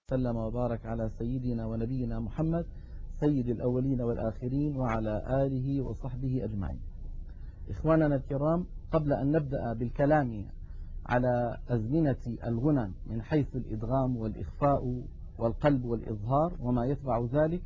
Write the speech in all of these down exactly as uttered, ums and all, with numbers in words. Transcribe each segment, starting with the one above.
سلم وبارك على سيدنا ونبينا محمد سيد الأولين والآخرين وعلى آله وصحبه أجمعين. إخواننا الكرام، قبل أن نبدأ بالكلام على أزمنة الغنى من حيث الإدغام والإخفاء والقلب والإظهار وما يتبع ذلك،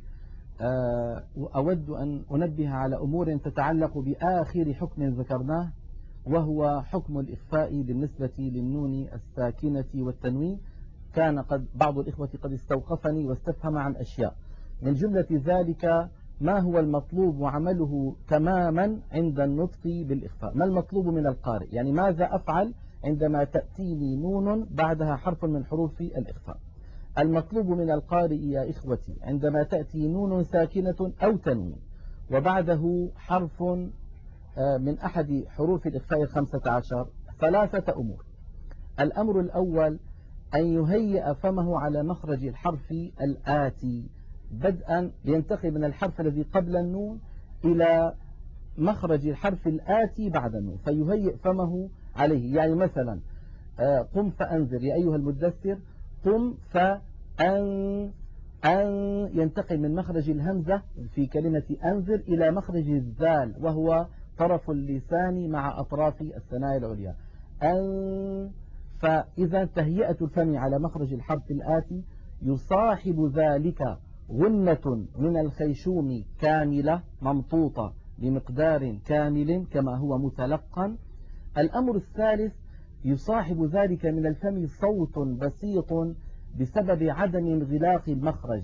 أود أن أنبه على أمور تتعلق بآخر حكم ذكرناه، وهو حكم الإخفاء بالنسبة للنون الساكنة والتنوين. كان قد بعض الإخوة قد استوقفني واستفهم عن أشياء، من جملة ذلك ما هو المطلوب عمله تماما عند النطق بالإخفاء؟ ما المطلوب من القارئ؟ يعني ماذا أفعل عندما تأتيني نون بعدها حرف من حروف الإخفاء؟ المطلوب من القارئ يا إخوتي عندما تأتي نون ساكنة أو تنوين وبعده حرف من أحد حروف الإخفاء الخمسة عشر ثلاثة أمور. الأمر الأول أن يهيئ فمه على مخرج الحرف الآتي، بدءا ينتقل من الحرف الذي قبل النون إلى مخرج الحرف الآتي بعد النون، فيهيئ فمه عليه. يعني مثلا قم فأنذر يا أيها المدثر، قم فأن أن ينتقل من مخرج الهمزة في كلمة أنذر إلى مخرج الذال وهو طرف اللسان مع أطراف الثنايا العليا. أن فإذا تهيئة الفم على مخرج الحرف الآتي يصاحب ذلك غنة من الخيشوم كاملة ممطوطة بمقدار كامل كما هو متلقن. الأمر الثالث يصاحب ذلك من الفم صوت بسيط بسبب عدم انغلاق المخرج.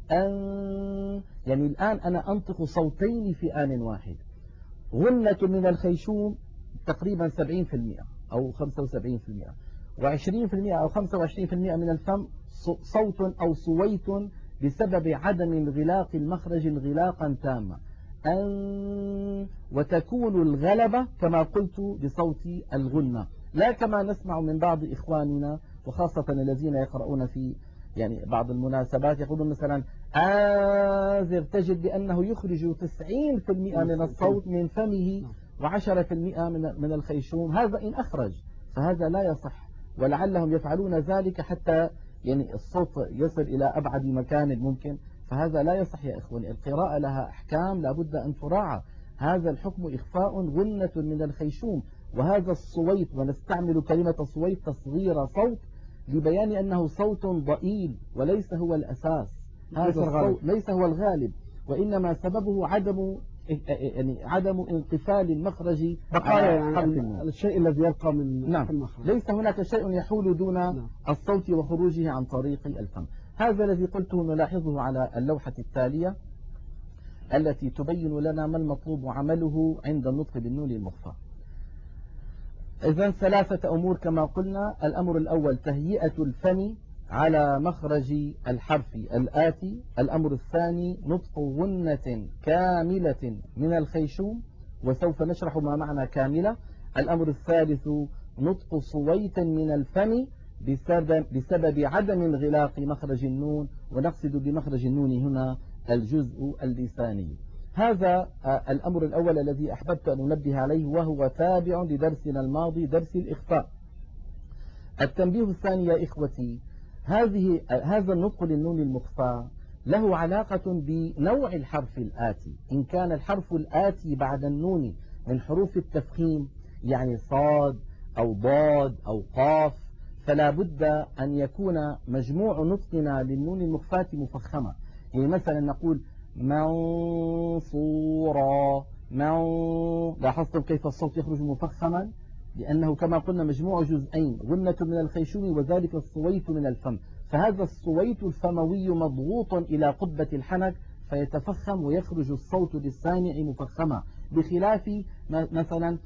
أن يعني الآن أنا أنطق صوتين في آن واحد. غنة من الخيشوم تقريبا سبعين بالمئة أو خمسة وسبعين بالمئة، وعشرين بالمئة أو خمسة وعشرين بالمئة من الفم صوت أو صويت بسبب عدم انغلاق المخرج انغلاقا تاما. أن وتكون الغلبة كما قلت بصوت الغنة، لا كما نسمع من بعض إخواننا وخاصة الذين يقرؤون في يعني بعض المناسبات يقولون مثلا آذر، تجد بأنه يخرج تسعين بالمئة من الصوت من فمه وعشرة بالمئة من من الخيشوم. هذا إن أخرج، فهذا لا يصح، ولعلهم يفعلون ذلك حتى يعني الصوت يصل إلى أبعد مكان ممكن، فهذا لا يصح يا إخواني. القراءة لها أحكام لابد أن تراعى. هذا الحكم إخفاء غنة من الخيشوم، وهذا الصويت، ونستعمل كلمة صويت تصغير صوت لبيان أنه صوت ضئيل وليس هو الأساس. هذا الصوت ليس هو الغالب، وإنما سببه عدم يعني عدم انقفال المخرج بقايا يعني الشيء الذي يبقى من نعم المخرج. ليس هناك شيء يحول دون نعم. الصوت وخروجه عن طريق الفم. هذا الذي قلته نلاحظه على اللوحة التالية التي تبين لنا ما المطلوب عمله عند النطق بالنون المخفى. إذن ثلاثة أمور كما قلنا. الأمر الأول تهيئة الفم على مخرج الحرف الآتي. الأمر الثاني نطق غنة كاملة من الخيشوم، وسوف نشرح ما معنى كاملة. الأمر الثالث نطق صويت من الفم بسبب, بسبب عدم انغلاق مخرج النون، ونقصد بمخرج النون هنا الجزء اللساني. هذا الأمر الأول الذي أحببت أن أنبه عليه، وهو تابع لدرسنا الماضي درس الإخفاء. التنبيه الثاني يا إخوتي، هذه هذا النطق للنون المخفى له علاقة بنوع الحرف الآتي. إن كان الحرف الآتي بعد النون من حروف التفخيم يعني صاد أو ضاد أو قاف، فلا بد أن يكون مجموع نطقنا للنون المخفاة مفخمة. يعني مثلا نقول منصورا، من لاحظتم كيف الصوت يخرج مفخما؟ لأنه كما قلنا مجموع جزئين، غنة من الخيشوم وذلك الصويت من الفم، فهذا الصويت الفموي مضغوط إلى قبة الحنك فيتفخم ويخرج الصوت للسامع مفخما، بخلاف مثلا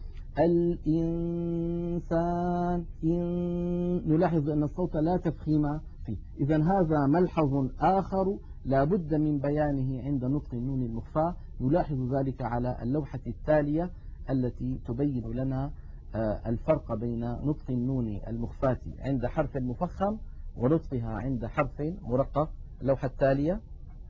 الإنسان، إن نلاحظ أن الصوت لا تفخيم فيه. إذن هذا ملحظ آخر لا بد من بيانه عند نطق النون المخفى. نلاحظ ذلك على اللوحة التالية التي تبين لنا الفرق بين نطق النون المخفاة عند حرف مفخم ونطقها عند حرف مرقق. اللوحة التالية.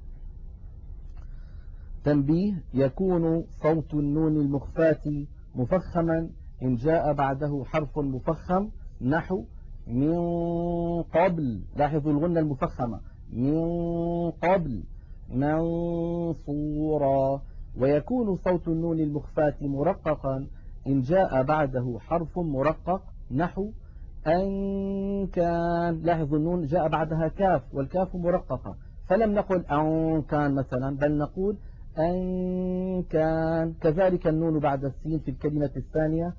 تنبيه: يكون صوت النون المخفاة مفخما إن جاء بعده حرف مفخم، نحو من قبل. لاحظوا الغنة المفخمة من قبل منصورا. ويكون صوت النون المخفاة مرققا إن جاء بعده حرف مرقق نحو أن كان. لاحظوا النون جاء بعدها كاف والكاف مرققة، فلم نقل أن كان مثلا، بل نقول أن كان. كذلك النون بعد السين في الكلمة الثانية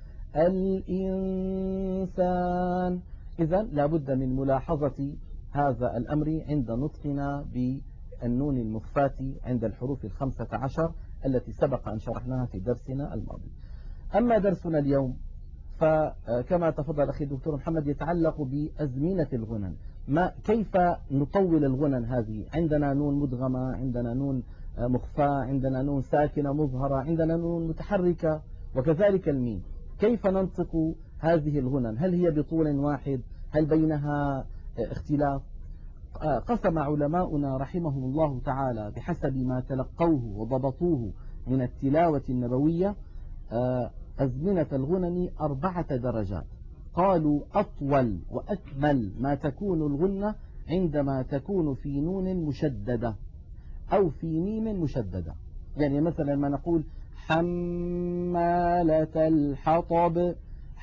الإنسان. إذن لا بد من ملاحظة هذا الأمر عند نطقنا بالنون المخفاة عند الحروف الخمسة عشر التي سبق أن شرحناها في درسنا الماضي. أما درسنا اليوم فكما تفضل أخي الدكتور محمد يتعلق بأزمنة الغنن. ما كيف نطول الغنن هذه؟ عندنا نون مدغمة، عندنا نون مخفاة، عندنا نون ساكنة مظهرة، عندنا نون متحركة، وكذلك الميم. كيف ننطق هذه الغنن؟ هل هي بطول واحد؟ هل بينها اختلاف؟ قسم علماؤنا رحمهم الله تعالى بحسب ما تلقوه وضبطوه من التلاوة النبوية أزمنة الغنن أربعة درجات. قالوا أطول وأكمل ما تكون الغنة عندما تكون في نون مشددة أو في ميم مشددة. يعني مثلا ما نقول حمالة الحطب،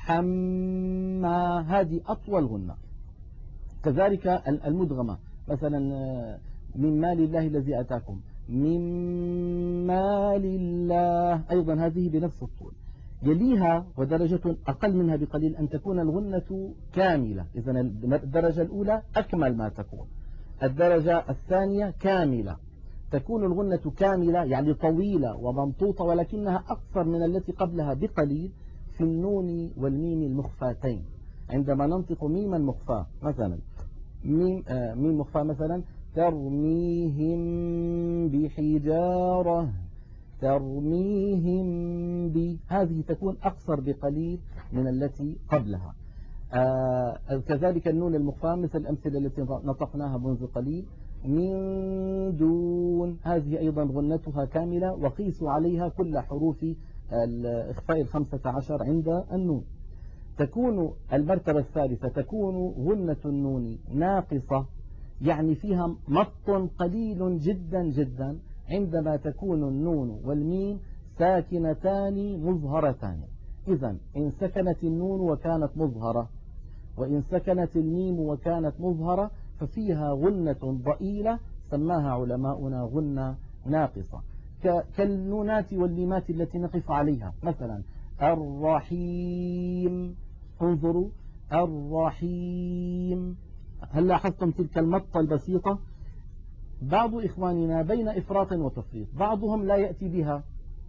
حما، هذه أطول غنة. كذلك المدغمة مثلا من مال الله الذي أتاكم، من مال الله، أيضا هذه بنفس الطول. يليها ودرجة أقل منها بقليل أن تكون الغنة كاملة. إذن الدرجة الأولى أكمل ما تكون، الدرجة الثانية كاملة، تكون الغنة كاملة يعني طويلة وممطوطة ولكنها أقصر من التي قبلها بقليل في النون والميم المخفاتين. عندما ننطق ميما مخفاة مثلا ميم, آه ميم مخفاة مثلا ترميهم بحجارة، ترميهم ب، هذه تكون أقصر بقليل من التي قبلها. آه كذلك النون المخفاة مثل الأمثلة التي نطقناها منذ قليل من دون، هذه أيضا غنتها كاملة، وقيسوا عليها كل حروف الإخفاء الخمسة عشر عند النون. تكون المرتبة الثالثة تكون غنة النون ناقصة، يعني فيها مط قليل جدا جدا عندما تكون النون والميم ساكنتان مظهرتان. إذن إن سكنت النون وكانت مظهرة وإن سكنت الميم وكانت مظهرة ففيها غنة ضئيلة سماها علماؤنا غنة ناقصة، كالنونات والميمات التي نقف عليها. مثلا الرحيم، انظروا الرحيم، هل لاحظتم تلك المطة البسيطة؟ بعض إخواننا بين إفراط وتفريط، بعضهم لا يأتي بها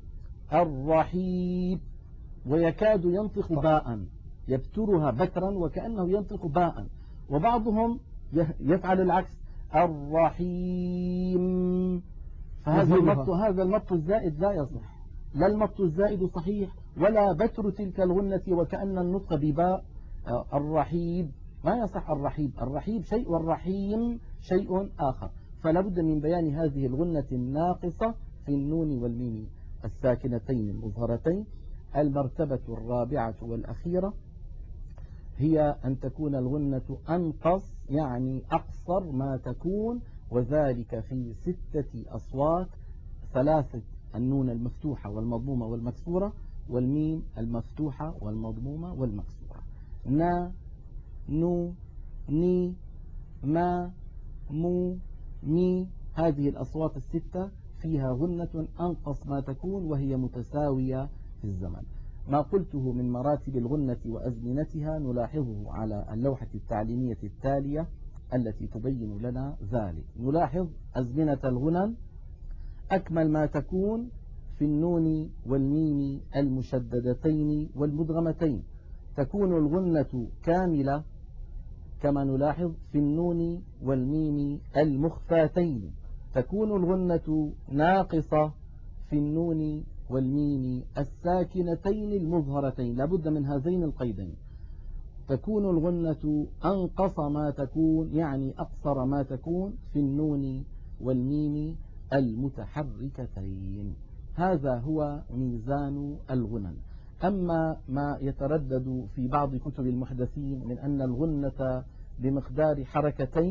الرحيم ويكاد ينطق باء، يبترها بترا وكأنه ينطق باء، وبعضهم يفعل العكس الرحيم، فهذا المط هذا المط الزائد لا يصح، لا المط الزائد صحيح ولا بتر تلك الغنة وكأن النطق بباء. الرحيم ما يصح، الرحيم الرحيم شيء والرحيم شيء آخر. فلا بد من بيان هذه الغنة الناقصة في النون والميم الساكنتين المظهرتين. المرتبة الرابعة والأخيرة هي أن تكون الغنة أنقص، يعني أقصر ما تكون، وذلك في ستة أصوات: ثلاثة النون المفتوحة والمضمومة والمكسورة، والميم المفتوحة والمضمومة والمكسورة. نا، نو، ني، ما، مو، مي، هذه الأصوات الستة فيها غنة أنقص ما تكون وهي متساوية في الزمن. ما قلته من مراتب الغنة وأزمنتها نلاحظه على اللوحة التعليمية التالية التي تبين لنا ذلك. نلاحظ أزمنة الغنن: أكمل ما تكون في النون والميم المشددتين والمدغمتين، تكون الغنة كاملة كما نلاحظ في النون والميم المخفاتين، تكون الغنة ناقصة في النون والميم الساكنتين المظهرتين، لابد من هذين القيدين. تكون الغنة أنقص ما تكون، يعني أقصر ما تكون في النون والميم المتحركتين. هذا هو ميزان الغنن. أما ما يتردد في بعض كتب المحدثين من أن الغنة بمقدار حركتين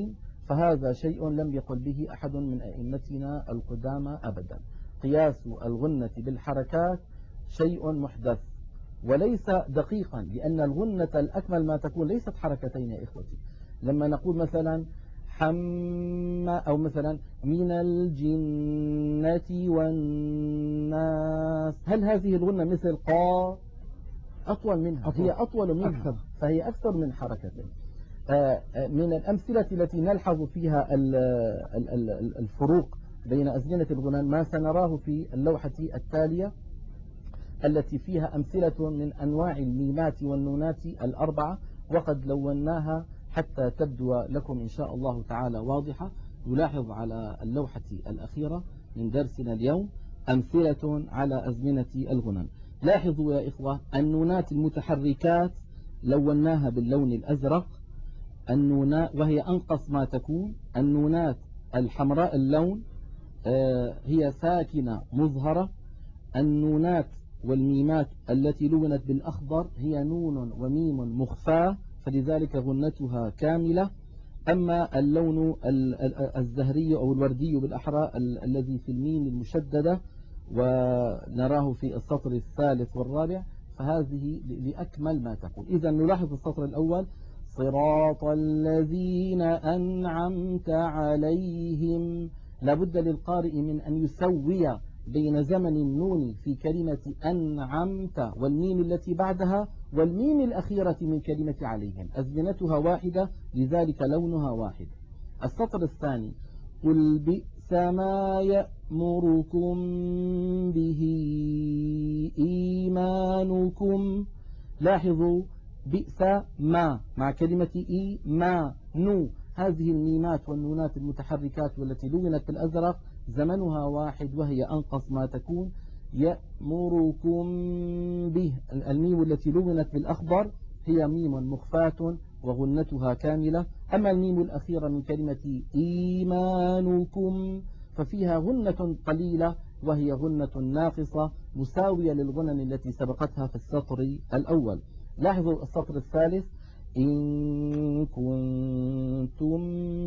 فهذا شيء لم يقل به أحد من أئمتنا القدامى أبدا. قياس الغنة بالحركات شيء محدث وليس دقيقا، لأن الغنة الأكمل ما تكون ليست حركتين يا إخوتي. لما نقول مثلا حم أو مثلا من الجنة والناس، هل هذه الغنة مثل قا؟ أطول منها، هي أطول منها، فهي أكثر من حركتين. من الأمثلة التي نلحظ فيها الفروق بين أزمنة الغنى ما سنراه في اللوحة التالية التي فيها أمثلة من أنواع الميمات والنونات الأربعة، وقد لوناها حتى تبدو لكم إن شاء الله تعالى واضحة. نلاحظ على اللوحة الأخيرة من درسنا اليوم أمثلة على أزمنة الغنى. لاحظوا يا إخوة النونات المتحركات لوناها باللون الأزرق، النونات وهي أنقص ما تكون. النونات الحمراء اللون هي ساكنة مظهرة. النونات والميمات التي لونت بالأخضر هي نون وميم مخفاة، فلذلك غنتها كاملة. أما اللون الزهري أو الوردي بالأحرى الذي في الميم المشددة ونراه في السطر الثالث والرابع فهذه لأكمل ما تكون. إذا نلاحظ السطر الأول صراط الذين أنعمت عليهم، لابد للقارئ من أن يسوي بين زمن النون في كلمة أنعمت والميم التي بعدها والميم الأخيرة من كلمة عليهم، أزمنتها واحدة لذلك لونها واحد. السطر الثاني قل بئس ما يأمركم به إيمانكم، لاحظوا بئس ما مع كلمة إي ما نو، هذه الميمات والنونات المتحركات والتي لونت بالأزرق زمنها واحد وهي أنقص ما تكون. يأمركم به، الميم التي لونت بالأخضر هي ميم مخفاة وغنتها كاملة. أما الميم الأخيرة من كلمة إيمانكم ففيها غنة قليلة وهي غنة ناقصة مساوية للغنن التي سبقتها في السطر الأول. لاحظوا السطر الثالث إن كنتم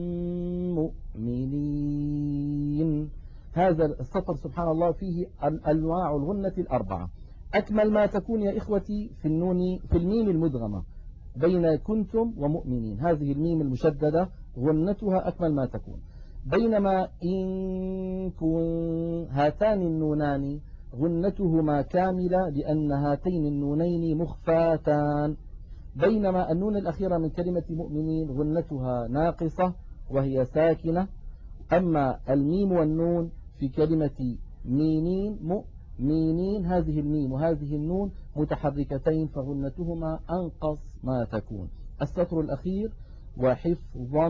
مؤمنين، هذا السطر سبحان الله فيه أنواع الغنة الأربعة. أكمل ما تكون يا إخوتي في النون في الميم المدغمة بين كنتم ومؤمنين، هذه الميم المشددة غنتها أكمل ما تكون. بينما إن كن هاتان النونان غنتهما كاملة لأن هاتين النونين مخفاتان. بينما النون الأخيرة من كلمة مؤمنين غنتها ناقصة وهي ساكنة. أما الميم والنون في كلمة مينين مؤمنين هذه الميم وهذه النون متحركتين فغنتهما أنقص ما تكون. السطر الأخير وحفظا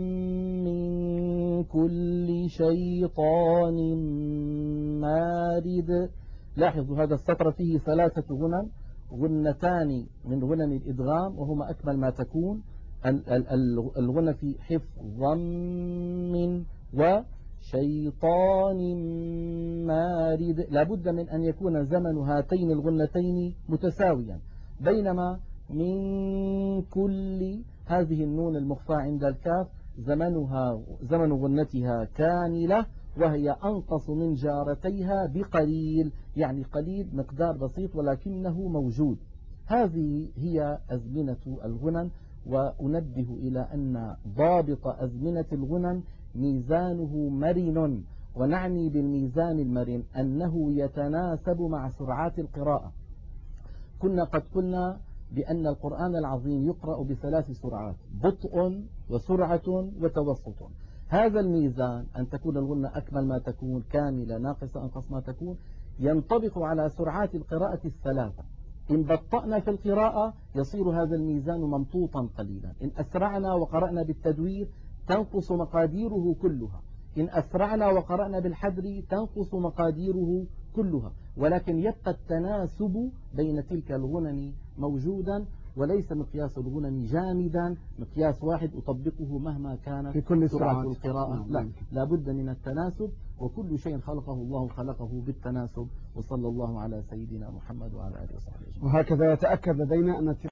من كل شيطان مارد، لاحظوا هذا السطر فيه ثلاثة غنن، غنتان من غنن الإدغام وهما أكمل ما تكون. الغنى في حفظا من وشيطان مارد لابد من أن يكون زمن هاتين الغنتين متساويا. بينما من كل هذه النون المخفى عند الكاف زمنها زمن غنتها كاملة وهي أنقص من جارتيها بقليل، يعني قليل مقدار بسيط ولكنه موجود. هذه هي أزمنة الغنن. وأنبه إلى أن ضابط أزمنة الغنن ميزانه مرن، ونعني بالميزان المرن أنه يتناسب مع سرعات القراءة. كنا قد قلنا بأن القرآن العظيم يقرأ بثلاث سرعات، بطء وسرعة وتوسط. هذا الميزان أن تكون الغنة أكمل ما تكون كاملة ناقصة أنقص ما تكون ينطبق على سرعات القراءة الثلاثة. إن بطأنا في القراءة يصير هذا الميزان ممطوطا قليلا، إن أسرعنا وقرأنا بالتدوير تنقص مقاديره كلها، إن أسرعنا وقرأنا بالحدر تنقص مقاديره كلها، ولكن يبقى التناسب بين تلك الغنن موجودا وليس مقياس الغنن جامدا مقياس واحد أطبقه مهما كانت في كل سرعة سرعة القراءة. لا، لابد من التناسب، وكل شيء خلقه الله خلقه بالتناسب. وصلى الله على سيدنا محمد وعلى آله وصحبه أجمعين. وهكذا يتأكد لدينا أن